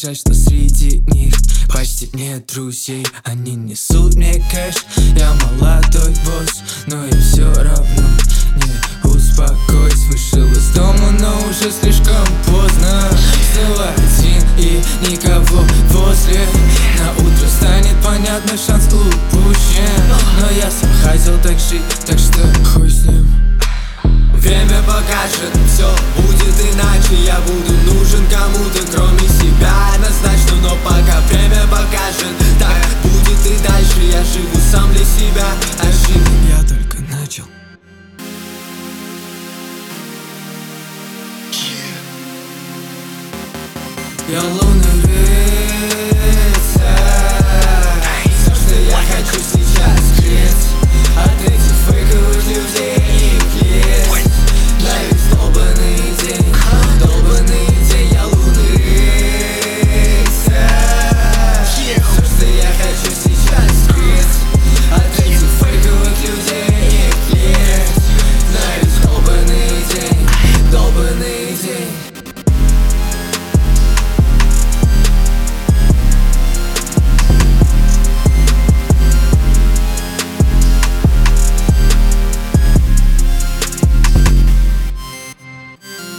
жаль, что среди них почти нет друзей. Они несут мне кэш, я молодой босс, но я все равно не успокоюсь. Вышел из дома, но уже слишком поздно. Снова один и никого возле. На утро станет понятно, шанс упущен. Но я сам хотел так жить, так что хуй с ним. Время покажет, все будет иначе. Я буду нужен кому-то, кроме себя.